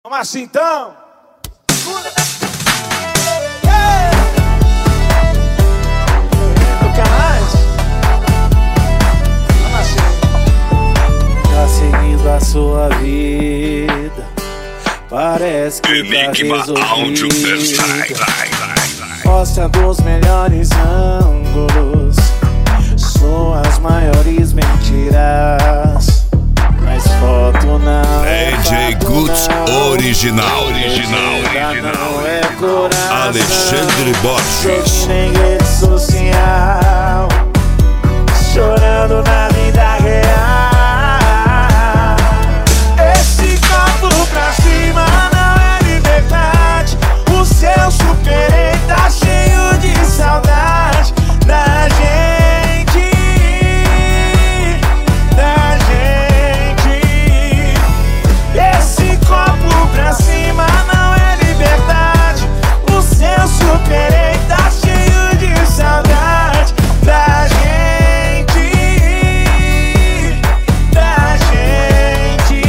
Vamos assim então. Quer mais? Vamos assim. Tá seguindo a sua vida, parece que Enigma tá Áudio resolvida. Mostrando os melhores ângulos, suas maiores mentiras, mas foto não é DJ fato, Guts não. original. Não é coração. Alexandre Borges. Sorrindo em rede social, chorando na vida real. Esse copo pra cima não é liberdade. O seu superei tá cheio de saudade da gente, da gente. Esse copo pra cima não é liberdade. O seu superei tá cheio de saudade da gente, da gente.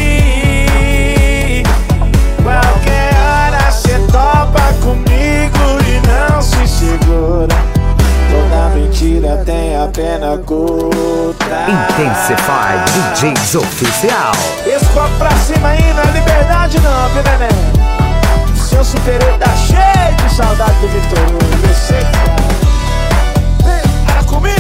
Qualquer hora cê topa comigo e não se segura. Toda mentira tem a pena curta. Intensify DJs Oficial. Esse copo pra cima aí não é liberdade não, viu, neném? O seu superei tá cheio de saudade do Vitor Hugo. Eu sei que tá. Vem, para comigo.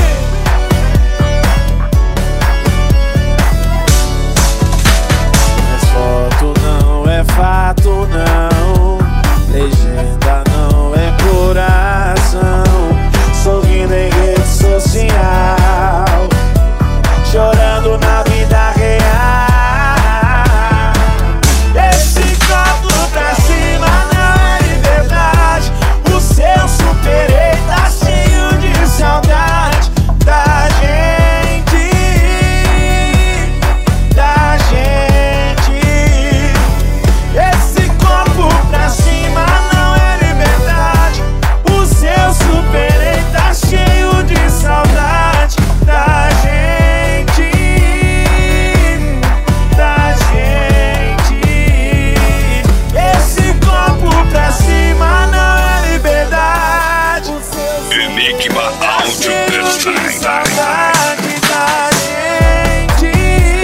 Mas foto não é fato, não. Legenda não é coração. Sorrindo em rede social, chorando na vida real. Esse copo pra cima não é liberdade. O seu superei tá cheio de saudade da gente, da gente. Esse copo pra cima não é liberdade. O seu superei tá cheio de saudade da gente, da gente. Esse copo pra cima não é liberdade. O seu Enigma tá Áudio cheio de Design. saudade da gente,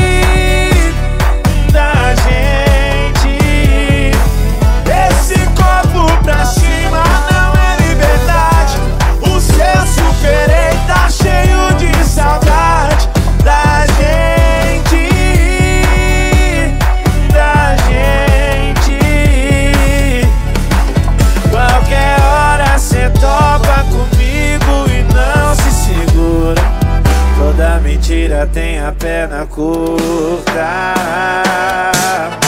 da gente. Esse copo pra cima não é liberdade. O seu superei tá cheio de saudade da gente, da gente. Qualquer hora cê topa comigo e não se segura. Toda mentira tem a perna curta.